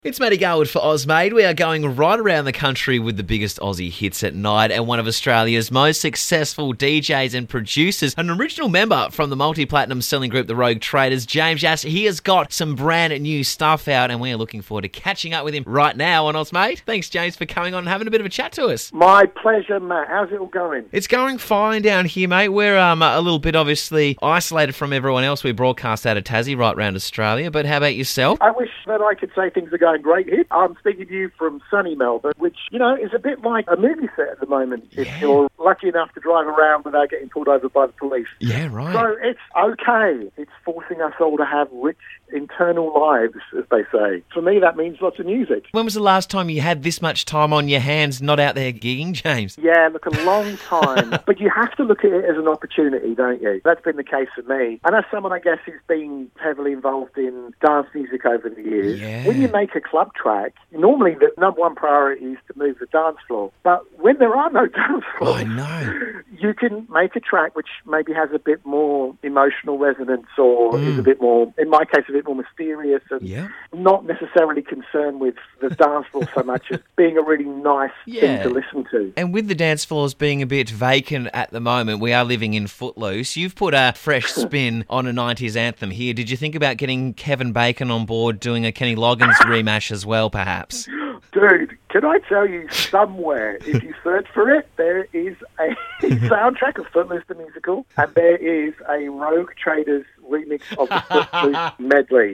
It's Matty Garwood for Ozmade. We are going right around the country with the biggest Aussie hits at night and one of Australia's most successful DJs and producers, an original member from the multi-platinum selling group The Rogue Traders, James Ash. He has got some brand new stuff out and we are looking forward to catching up with him right now on Ozmade. Thanks, James, for coming on and having a bit of a chat to us. My pleasure, Matt. How's it all going? It's going fine down here, mate. We're a little bit obviously isolated from everyone else. We broadcast out of Tassie right around Australia, but how about yourself? I wish that I could say things are going great here. I'm speaking to you from sunny Melbourne, which, is a bit like a movie set at the moment, if you're lucky enough to drive around without getting pulled over by the police. Yeah, right. So it's okay. It's forcing us all to have rich internal lives, as they say. For me, that means lots of music. When was the last time you had this much time on your hands not out there gigging, James? Yeah, look, a long time. But you have to look at it as an opportunity, don't you? That's been the case for me. And as someone, I guess, who's been heavily involved in dance music over the years, when you make a club track, normally the number one priority is to move the dance floor. But when there are no dance floors, you can make a track which maybe has a bit more emotional resonance or is a bit more, in my case, a bit more mysterious and not necessarily concerned with the dance floor so much as being a really nice thing to listen to. And with the dance floors being a bit vacant at the moment, we are living in Footloose. You've put a fresh spin on a 90s anthem here. Did you think about getting Kevin Bacon on board doing a Kenny Loggins remash as well, perhaps? Dude, can I tell you, somewhere, if you search for it, there is a soundtrack of Footloose the musical, and there is a Rogue Traders remix of the Footloose medley.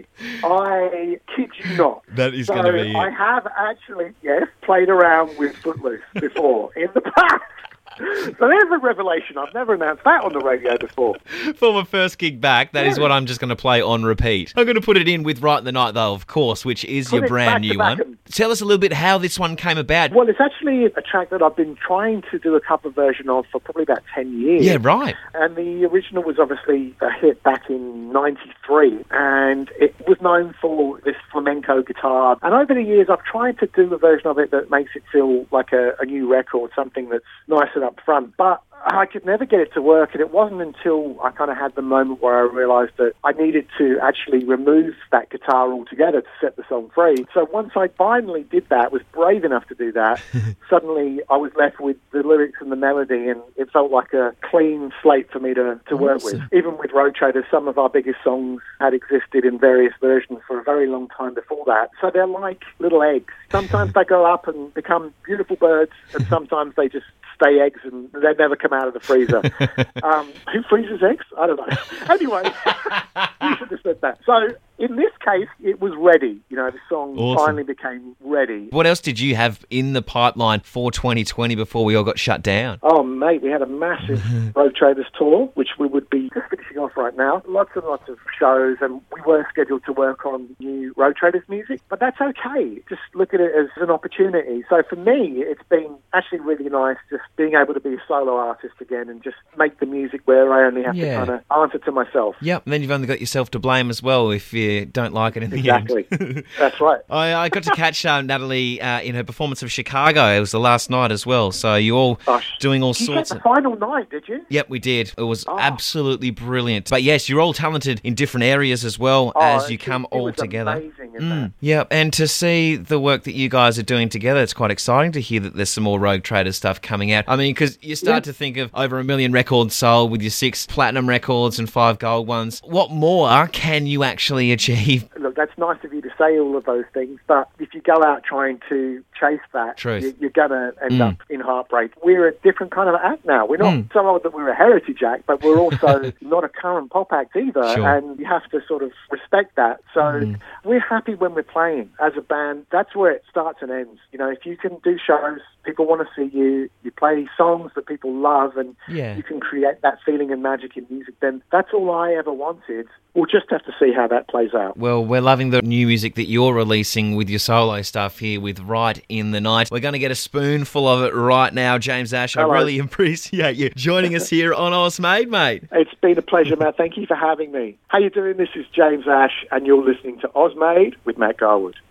I kid you not. That is going to be it. I have actually, played around with Footloose before in the past. So there's a revelation. I've never announced that on the radio before. For my first gig back, that is what I'm just going to play on repeat. I'm going to put it in with Right in the Night, though, of course, which is your brand new one. Tell us a little bit how this one came about. Well, it's actually a track that I've been trying to do a cover version of for probably about 10 years. Yeah, right. And the original was obviously a hit back in 93, and it was known for this flamenco guitar. And over the years, I've tried to do a version of it that makes it feel like a new record, something that's nice and up front, but I could never get it to work, and it wasn't until I kind of had the moment where I realised that I needed to actually remove that guitar altogether to set the song free. So once I finally did that, was brave enough to do that, suddenly I was left with the lyrics and the melody, and it felt like a clean slate for me to work with. Even with Rogue Traders, some of our biggest songs had existed in various versions for a very long time before that. So they're like little eggs. Sometimes they go up and become beautiful birds, and sometimes they just stay eggs and they never come out of the freezer. Who freezes eggs? I don't know. Anyway, you should have said that. So in this case, it was ready. The song finally became ready. What else did you have in the pipeline for 2020 before we all got shut down? Oh, mate, we had a massive Rogue Traders tour, which we would be just finishing off right now. Lots and lots of shows, and we were scheduled to work on new Rogue Traders music, but that's okay. Just look at it as an opportunity. So for me, it's been actually really nice just being able to be a solo artist again and just make the music where I only have to kind of answer to myself. Yep, and then you've only got yourself to blame as well if you don't like it in the end. Exactly. That's right. I got to catch Natalie in her performance of Chicago. It was the last night as well, so you all doing all sorts of... the final night, did you? Yep, we did. It was absolutely brilliant. But yes, you're all talented in different areas as well as you come all together. Amazing, isn't it? Yep, and to see the work that you guys are doing together, it's quite exciting to hear that there's some more Rogue Traders stuff coming out. I mean, because you start to think of over 1 million records sold with your 6 platinum records and 5 gold ones. What more can you actually achieve? Look, that's nice of you to say all of those things, but if you go out trying to chase that, you're going to end up in heartbreak. We're a different kind of act now. We're not so old that we're a heritage act, but we're also not a current pop act either, and you have to sort of respect that. So we're happy when we're playing as a band. That's where it starts and ends. If you can do shows, people want to see you, you play songs that people love, and you can create that feeling and magic in music, then that's all I ever wanted. We'll just have to see how that plays out. Well, we're loving the new music that you're releasing with your solo stuff here with Right in the Night. We're going to get a spoonful of it right now, James Ash. Hello. I really appreciate you joining us here on Ozmade, mate. It's been a pleasure, Matt. Thank you for having me. How you doing? This is James Ash, and you're listening to Ozmade with Matt Garwood.